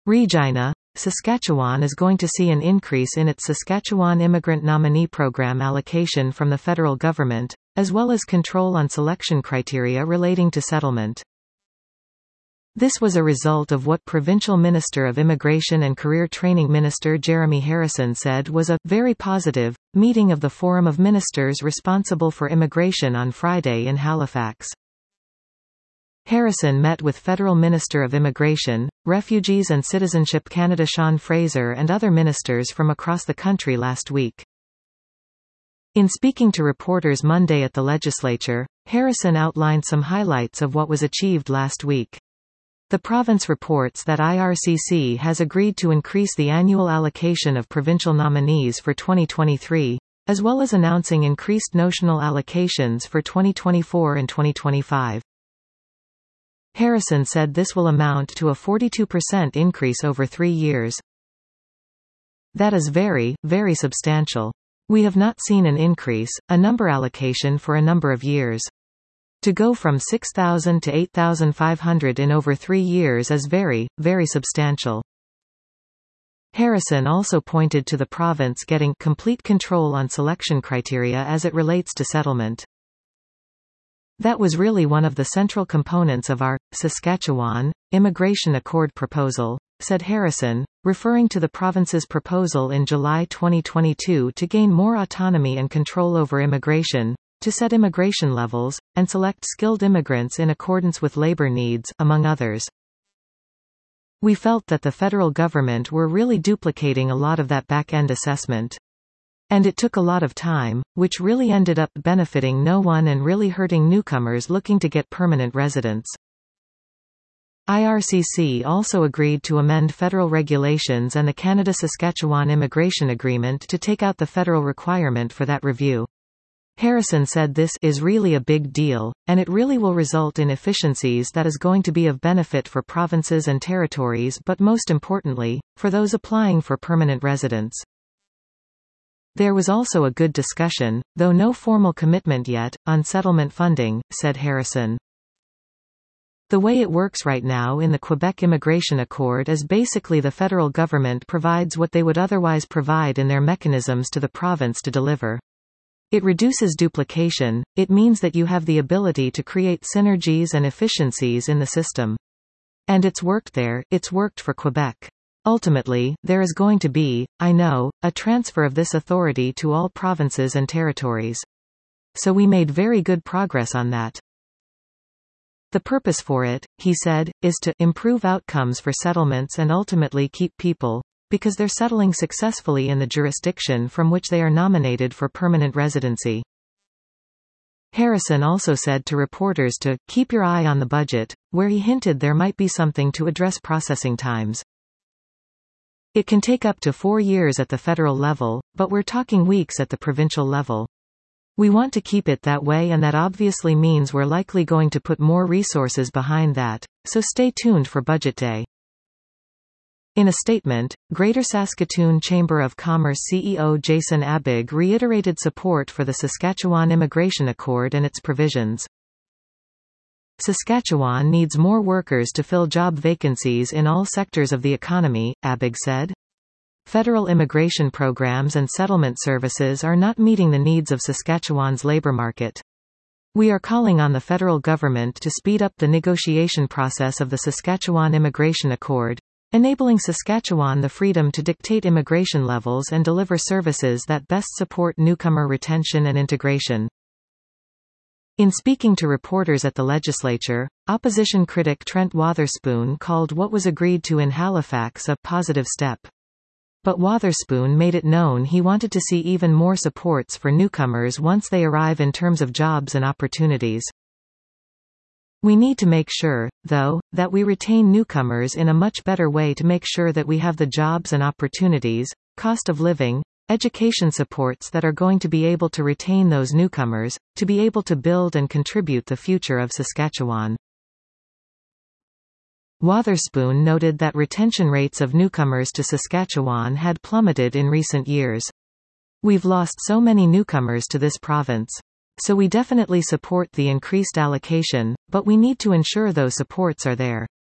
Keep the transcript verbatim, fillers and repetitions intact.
Regina, Saskatchewan is going to see an increase in its Saskatchewan Immigrant Nominee Program allocation from the federal government, as well as control on selection criteria relating to settlement. This was a result of what Provincial Minister of Immigration and Career Training Minister Jeremy Harrison said was a very positive meeting of the Forum of Ministers responsible for immigration on Friday in Halifax. Harrison met with Federal Minister of Immigration, Refugees and Citizenship Canada Sean Fraser and other ministers from across the country last week. In speaking to reporters Monday at the legislature, Harrison outlined some highlights of what was achieved last week. The province reports that I R C C has agreed to increase the annual allocation of provincial nominees for twenty twenty-three, as well as announcing increased notional allocations for twenty twenty-four and twenty twenty-five. Harrison said this will amount to a forty-two percent increase over three years. That is very, very substantial. We have not seen an increase, a number allocation for a number of years. To go from six thousand to eight thousand five hundred in over three years is very, very substantial. Harrison also pointed to the province getting complete control on selection criteria as it relates to settlement. That was really one of the central components of our Saskatchewan Immigration Accord proposal, said Harrison, referring to the province's proposal in July twenty twenty-two to gain more autonomy and control over immigration, to set immigration levels, and select skilled immigrants in accordance with labor needs, among others. We felt that the federal government were really duplicating a lot of that back-end assessment. And it took a lot of time, which really ended up benefiting no one and really hurting newcomers looking to get permanent residence. I R C C also agreed to amend federal regulations and the Canada-Saskatchewan Immigration Agreement to take out the federal requirement for that review. Harrison said this is really a big deal, and it really will result in efficiencies that is going to be of benefit for provinces and territories but most importantly, for those applying for permanent residence. There was also a good discussion, though no formal commitment yet, on settlement funding, said Harrison. The way it works right now in the Quebec Immigration Accord is basically the federal government provides what they would otherwise provide in their mechanisms to the province to deliver. It reduces duplication, it means that you have the ability to create synergies and efficiencies in the system. And it's worked there, it's worked for Quebec. Ultimately, there is going to be, I know, a transfer of this authority to all provinces and territories. So we made very good progress on that. The purpose for it, he said, is to improve outcomes for settlements and ultimately keep people, because they're settling successfully in the jurisdiction from which they are nominated for permanent residency. Harrison also said to reporters to keep your eye on the budget, where he hinted there might be something to address processing times. It can take up to four years at the federal level, but we're talking weeks at the provincial level. We want to keep it that way, and that obviously means we're likely going to put more resources behind that, so stay tuned for Budget Day. In a statement, Greater Saskatoon Chamber of Commerce C E O Jason Abig reiterated support for the Saskatchewan Immigration Accord and its provisions. Saskatchewan needs more workers to fill job vacancies in all sectors of the economy, Abig said. Federal immigration programs and settlement services are not meeting the needs of Saskatchewan's labor market. We are calling on the federal government to speed up the negotiation process of the Saskatchewan Immigration Accord, enabling Saskatchewan the freedom to dictate immigration levels and deliver services that best support newcomer retention and integration. In speaking to reporters at the legislature, opposition critic Trent Wotherspoon called what was agreed to in Halifax a positive step. But Wotherspoon made it known he wanted to see even more supports for newcomers once they arrive in terms of jobs and opportunities. We need to make sure, though, that we retain newcomers in a much better way to make sure that we have the jobs and opportunities, cost of living, education supports that are going to be able to retain those newcomers, to be able to build and contribute the future of Saskatchewan. Wotherspoon noted that retention rates of newcomers to Saskatchewan had plummeted in recent years. We've lost so many newcomers to this province. So we definitely support the increased allocation, but we need to ensure those supports are there.